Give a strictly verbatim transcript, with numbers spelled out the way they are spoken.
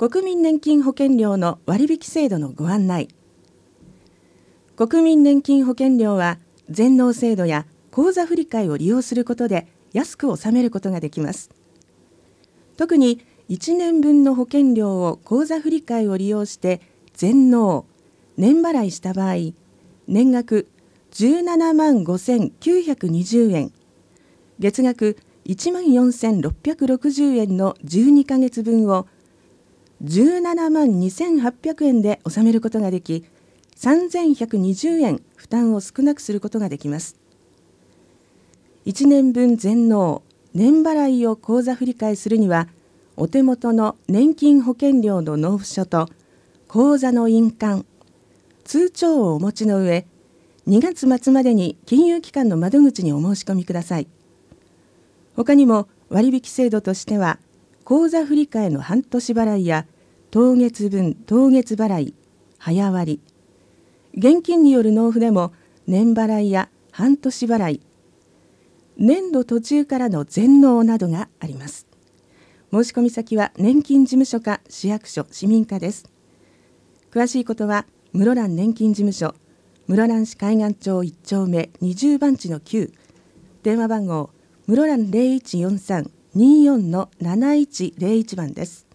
国民年金保険料の割引制度のご案内。国民年金保険料は全納制度や口座振替を利用することで安く納めることができます。特にいちねんぶんの保険料を口座振替を利用して全納、年払いした場合、年額じゅうななまんごせんきゅうひゃくにじゅうえん、月額いちまんよんせんろっぴゃくろくじゅうえんのじゅうにかげつぶんをじゅうななまんにせんはっぴゃくえんで納めることができ、さんぜんひゃくにじゅうえん負担を少なくすることができます。いちねんぶん全納、年払いを口座振替するには、お手元の年金保険料の納付書と口座の印鑑、通帳をお持ちの上、にがつ末までに金融機関の窓口にお申し込みください。他にも割引制度としては、口座振替の半年払いや当月分当月払い、早割、現金による納付でも年払いや半年払い、年度途中からの全納などがあります。申し込み先は年金事務所か市役所、市民課です。詳しいことは室蘭年金事務所、室蘭市海岸町いっちょうめにじゅうばんちのきゅう、電話番号室蘭 ゼロいちよんさん にーよん のなないちゼロいち 番です。